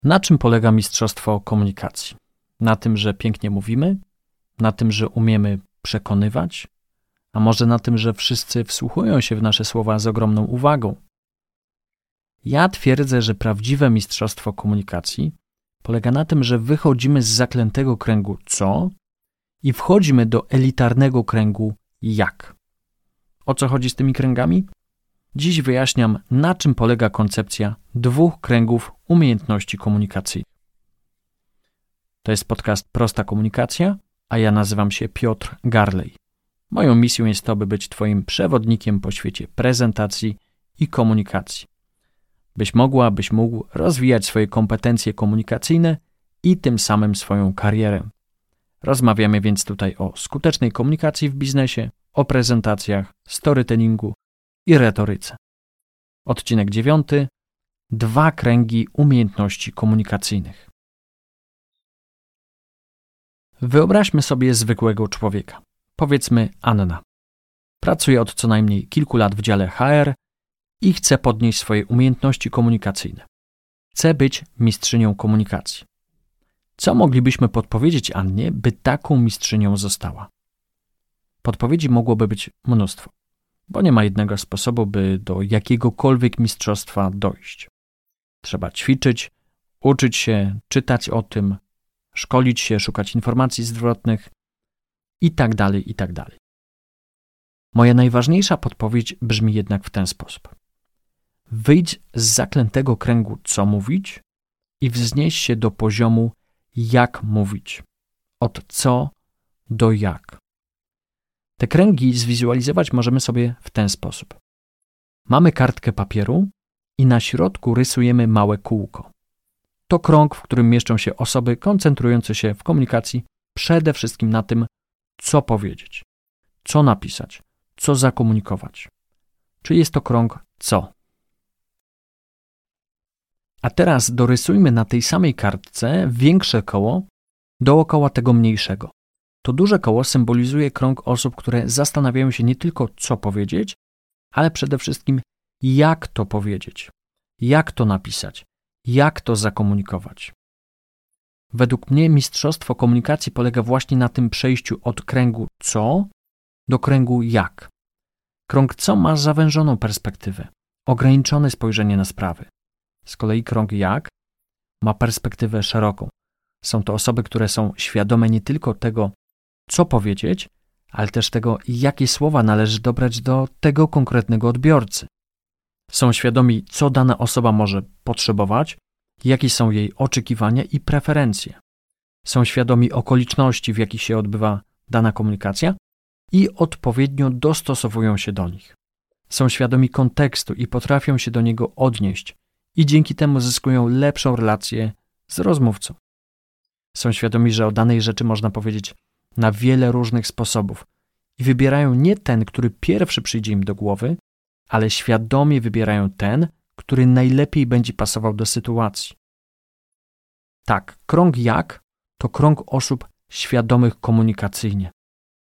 Na czym polega mistrzostwo komunikacji? Na tym, że pięknie mówimy? Na tym, że umiemy przekonywać? A może na tym, że wszyscy wsłuchują się w nasze słowa z ogromną uwagą? Ja twierdzę, że prawdziwe mistrzostwo komunikacji polega na tym, że wychodzimy z zaklętego kręgu co i wchodzimy do elitarnego kręgu jak. O co chodzi z tymi kręgami? Dziś wyjaśniam, na czym polega koncepcja dwóch kręgów umiejętności komunikacyjnych. To jest podcast Prosta Komunikacja, a ja nazywam się Piotr Garlej. Moją misją jest to, by być Twoim przewodnikiem po świecie prezentacji i komunikacji. Byś mógł rozwijać swoje kompetencje komunikacyjne i tym samym swoją karierę. Rozmawiamy więc tutaj o skutecznej komunikacji w biznesie, o prezentacjach, storytellingu i retoryce. Odcinek 9. Dwa kręgi umiejętności komunikacyjnych. Wyobraźmy sobie zwykłego człowieka. Powiedzmy Anna. Pracuje od co najmniej kilku lat w dziale HR i chce podnieść swoje umiejętności komunikacyjne. Chce być mistrzynią komunikacji. Co moglibyśmy podpowiedzieć Annie, by taką mistrzynią została? Podpowiedzi mogłoby być mnóstwo, bo nie ma jednego sposobu, by do jakiegokolwiek mistrzostwa dojść. Trzeba ćwiczyć, uczyć się, czytać o tym, szkolić się, szukać informacji zwrotnych itd., itd. Moja najważniejsza podpowiedź brzmi jednak w ten sposób. Wyjdź z zaklętego kręgu co mówić i wznieś się do poziomu jak mówić. Od co do jak. Te kręgi zwizualizować możemy sobie w ten sposób. Mamy kartkę papieru i na środku rysujemy małe kółko. To krąg, w którym mieszczą się osoby koncentrujące się w komunikacji przede wszystkim na tym, co powiedzieć, co napisać, co zakomunikować. Czyli jest to krąg co. A teraz dorysujmy na tej samej kartce większe koło dookoła tego mniejszego. To duże koło symbolizuje krąg osób, które zastanawiają się nie tylko co powiedzieć, ale przede wszystkim jak to powiedzieć, jak to napisać, jak to zakomunikować. Według mnie mistrzostwo komunikacji polega właśnie na tym przejściu od kręgu co do kręgu jak. Krąg co ma zawężoną perspektywę, ograniczone spojrzenie na sprawy. Z kolei krąg jak ma perspektywę szeroką. Są to osoby, które są świadome nie tylko tego, co powiedzieć, ale też tego, jakie słowa należy dobrać do tego konkretnego odbiorcy. Są świadomi, co dana osoba może potrzebować, jakie są jej oczekiwania i preferencje. Są świadomi okoliczności, w jakich się odbywa dana komunikacja i odpowiednio dostosowują się do nich. Są świadomi kontekstu i potrafią się do niego odnieść i dzięki temu zyskują lepszą relację z rozmówcą. Są świadomi, że o danej rzeczy można powiedzieć na wiele różnych sposobów i wybierają nie ten, który pierwszy przyjdzie im do głowy, ale świadomie wybierają ten, który najlepiej będzie pasował do sytuacji. Tak, krąg jak to krąg osób świadomych komunikacyjnie.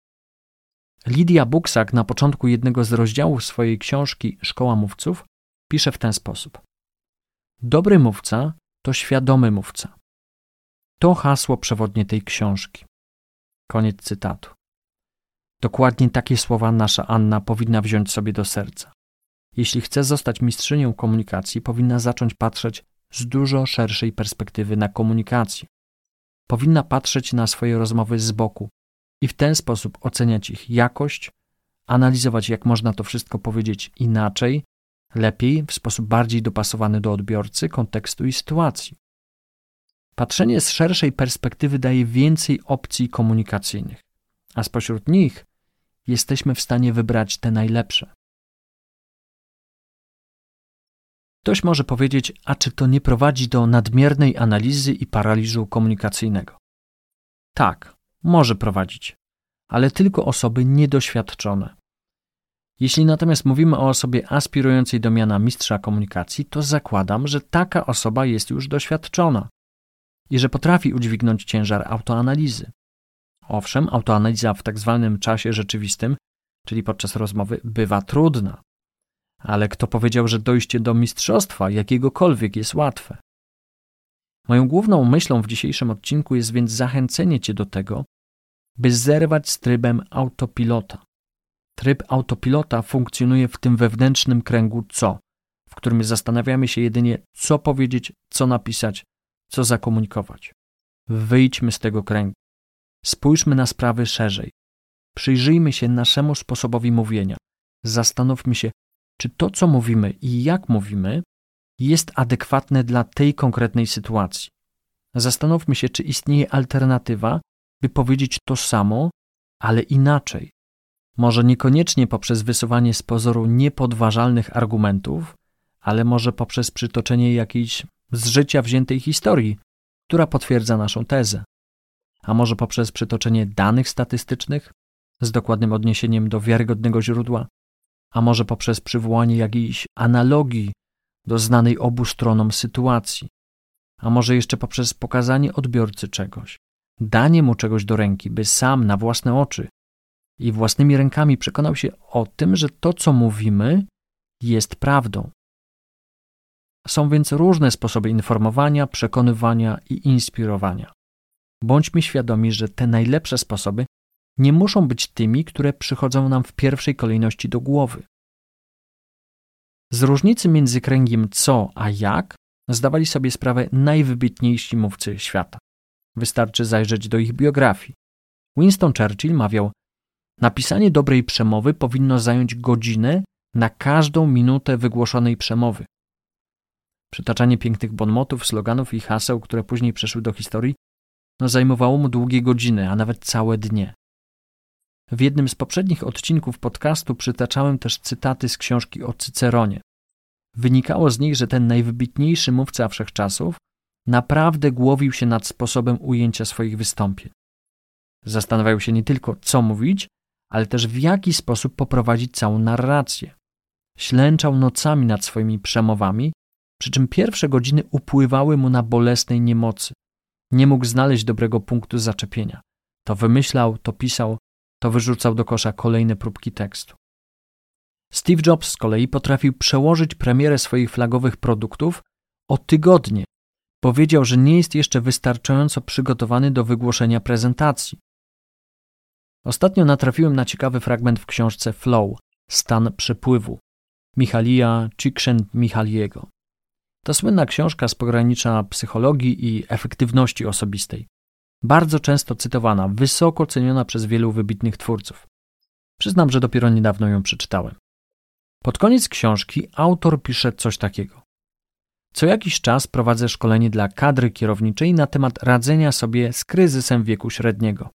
Lidia Buksak na początku jednego z rozdziałów swojej książki Szkoła mówców pisze w ten sposób. Dobry mówca to świadomy mówca. To hasło przewodnie tej książki. Koniec cytatu. Dokładnie takie słowa nasza Anna powinna wziąć sobie do serca. Jeśli chce zostać mistrzynią komunikacji, powinna zacząć patrzeć z dużo szerszej perspektywy na komunikację. Powinna patrzeć na swoje rozmowy z boku i w ten sposób oceniać ich jakość, analizować, jak można to wszystko powiedzieć inaczej, lepiej, w sposób bardziej dopasowany do odbiorcy, kontekstu i sytuacji. Patrzenie z szerszej perspektywy daje więcej opcji komunikacyjnych, a spośród nich jesteśmy w stanie wybrać te najlepsze. Ktoś może powiedzieć, a czy to nie prowadzi do nadmiernej analizy i paraliżu komunikacyjnego? Tak, może prowadzić, ale tylko osoby niedoświadczone. Jeśli natomiast mówimy o osobie aspirującej do miana mistrza komunikacji, to zakładam, że taka osoba jest już doświadczona i że potrafi udźwignąć ciężar autoanalizy. Owszem, autoanaliza w tak zwanym czasie rzeczywistym, czyli podczas rozmowy, bywa trudna. Ale kto powiedział, że dojście do mistrzostwa jakiegokolwiek jest łatwe? Moją główną myślą w dzisiejszym odcinku jest więc zachęcenie Cię do tego, by zerwać z trybem autopilota. Tryb autopilota funkcjonuje w tym wewnętrznym kręgu co, w którym zastanawiamy się jedynie, co powiedzieć, co napisać, co zakomunikować. Wyjdźmy z tego kręgu. Spójrzmy na sprawy szerzej. Przyjrzyjmy się naszemu sposobowi mówienia. Zastanówmy się, czy to, co mówimy i jak mówimy, jest adekwatne dla tej konkretnej sytuacji. Zastanówmy się, czy istnieje alternatywa, by powiedzieć to samo, ale inaczej. Może niekoniecznie poprzez wysuwanie z pozoru niepodważalnych argumentów, ale może poprzez przytoczenie jakiejś z życia wziętej historii, która potwierdza naszą tezę. A może poprzez przytoczenie danych statystycznych z dokładnym odniesieniem do wiarygodnego źródła, a może poprzez przywołanie jakiejś analogii do znanej obu stronom sytuacji, a może jeszcze poprzez pokazanie odbiorcy czegoś, danie mu czegoś do ręki, by sam na własne oczy i własnymi rękami przekonał się o tym, że to, co mówimy, jest prawdą. Są więc różne sposoby informowania, przekonywania i inspirowania. Bądźmy świadomi, że te najlepsze sposoby nie muszą być tymi, które przychodzą nam w pierwszej kolejności do głowy. Z różnicy między kręgiem co a jak zdawali sobie sprawę najwybitniejsi mówcy świata. Wystarczy zajrzeć do ich biografii. Winston Churchill mawiał: napisanie dobrej przemowy powinno zająć godzinę na każdą minutę wygłoszonej przemowy. Przytaczanie pięknych bonmotów, sloganów i haseł, które później przeszły do historii, zajmowało mu długie godziny, a nawet całe dnie. W jednym z poprzednich odcinków podcastu przytaczałem też cytaty z książki o Cyceronie. Wynikało z nich, że ten najwybitniejszy mówca wszechczasów naprawdę głowił się nad sposobem ujęcia swoich wystąpień. Zastanawiał się nie tylko, co mówić, ale też w jaki sposób poprowadzić całą narrację. Ślęczał nocami nad swoimi przemowami, przy czym pierwsze godziny upływały mu na bolesnej niemocy. Nie mógł znaleźć dobrego punktu zaczepienia. To wymyślał, to pisał, to wyrzucał do kosza kolejne próbki tekstu. Steve Jobs z kolei potrafił przełożyć premierę swoich flagowych produktów o tygodnie. Powiedział, że nie jest jeszcze wystarczająco przygotowany do wygłoszenia prezentacji. Ostatnio natrafiłem na ciekawy fragment w książce Flow – Stan przepływu Mihalija Csikszentmihalyiego. To słynna książka z pogranicza psychologii i efektywności osobistej. Bardzo często cytowana, wysoko ceniona przez wielu wybitnych twórców. Przyznam, że dopiero niedawno ją przeczytałem. Pod koniec książki autor pisze coś takiego. Co jakiś czas prowadzę szkolenie dla kadry kierowniczej na temat radzenia sobie z kryzysem wieku średniego.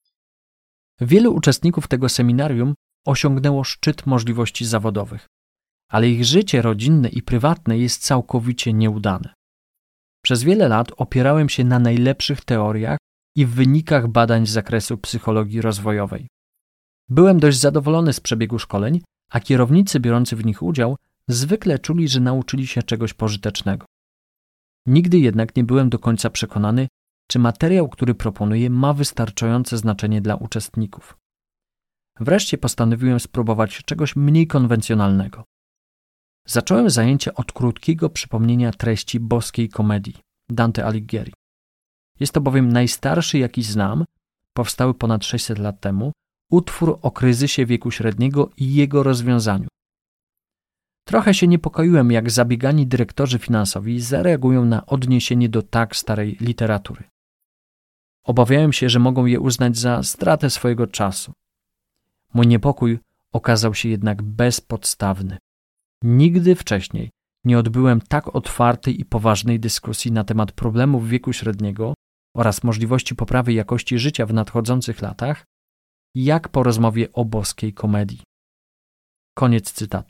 Wielu uczestników tego seminarium osiągnęło szczyt możliwości zawodowych, ale ich życie rodzinne i prywatne jest całkowicie nieudane. Przez wiele lat opierałem się na najlepszych teoriach i wynikach badań z zakresu psychologii rozwojowej. Byłem dość zadowolony z przebiegu szkoleń, a kierownicy biorący w nich udział zwykle czuli, że nauczyli się czegoś pożytecznego. Nigdy jednak nie byłem do końca przekonany, czy materiał, który proponuję, ma wystarczające znaczenie dla uczestników. Wreszcie postanowiłem spróbować czegoś mniej konwencjonalnego. Zacząłem zajęcie od krótkiego przypomnienia treści boskiej komedii Dante Alighieri. Jest to bowiem najstarszy, jaki znam, powstały ponad 600 lat temu, utwór o kryzysie wieku średniego i jego rozwiązaniu. Trochę się niepokoiłem, jak zabiegani dyrektorzy finansowi zareagują na odniesienie do tak starej literatury. Obawiałem się, że mogą je uznać za stratę swojego czasu. Mój niepokój okazał się jednak bezpodstawny. Nigdy wcześniej nie odbyłem tak otwartej i poważnej dyskusji na temat problemów wieku średniego oraz możliwości poprawy jakości życia w nadchodzących latach, jak po rozmowie o boskiej komedii. Koniec cytatu.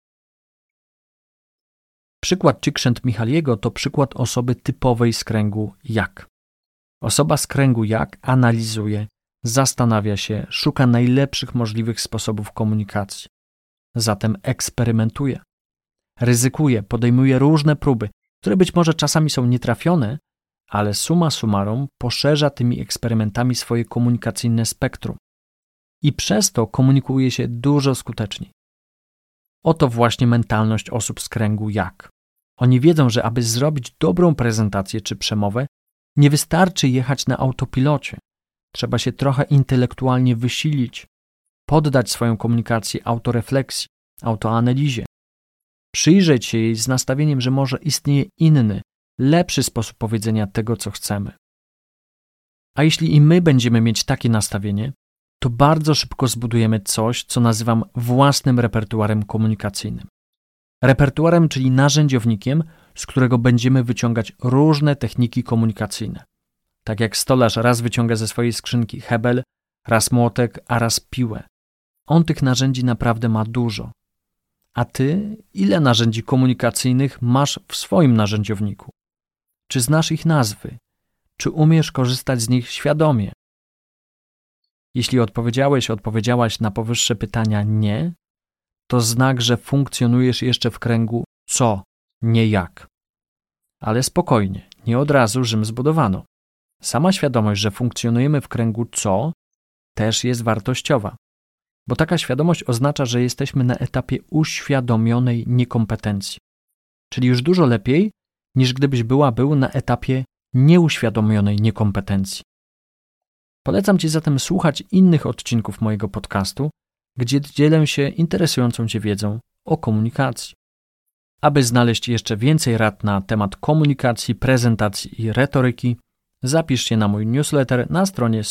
Przykład Csikszentmihalyiego to przykład osoby typowej z kręgu jak. Osoba z kręgu jak analizuje, zastanawia się, szuka najlepszych możliwych sposobów komunikacji. Zatem eksperymentuje, ryzykuje, podejmuje różne próby, które być może czasami są nietrafione, ale summa summarum poszerza tymi eksperymentami swoje komunikacyjne spektrum i przez to komunikuje się dużo skuteczniej. Oto właśnie mentalność osób z kręgu jak. Oni wiedzą, że aby zrobić dobrą prezentację czy przemowę, nie wystarczy jechać na autopilocie. Trzeba się trochę intelektualnie wysilić, poddać swoją komunikację autorefleksji, autoanalizie, przyjrzeć się jej z nastawieniem, że może istnieje inny, lepszy sposób powiedzenia tego, co chcemy. A jeśli i my będziemy mieć takie nastawienie, to bardzo szybko zbudujemy coś, co nazywam własnym repertuarem komunikacyjnym. Repertuarem, czyli narzędziownikiem, z którego będziemy wyciągać różne techniki komunikacyjne. Tak jak stolarz raz wyciąga ze swojej skrzynki hebel, raz młotek, a raz piłę. On tych narzędzi naprawdę ma dużo. A ty, ile narzędzi komunikacyjnych masz w swoim narzędziowniku? Czy znasz ich nazwy? Czy umiesz korzystać z nich świadomie? Jeśli odpowiedziałaś na powyższe pytania nie, to znak, że funkcjonujesz jeszcze w kręgu co, nie jak. Ale spokojnie, nie od razu Rzym zbudowano. Sama świadomość, że funkcjonujemy w kręgu co, też jest wartościowa. Bo taka świadomość oznacza, że jesteśmy na etapie uświadomionej niekompetencji. Czyli już dużo lepiej, niż gdybyś był na etapie nieuświadomionej niekompetencji. Polecam Ci zatem słuchać innych odcinków mojego podcastu, gdzie dzielę się interesującą Cię wiedzą o komunikacji. Aby znaleźć jeszcze więcej rad na temat komunikacji, prezentacji i retoryki, zapisz się na mój newsletter na stronie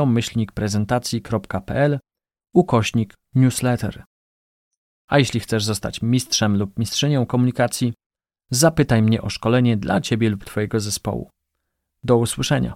studio-prezentacji.pl/newsletter. A jeśli chcesz zostać mistrzem lub mistrzynią komunikacji, zapytaj mnie o szkolenie dla Ciebie lub Twojego zespołu. Do usłyszenia.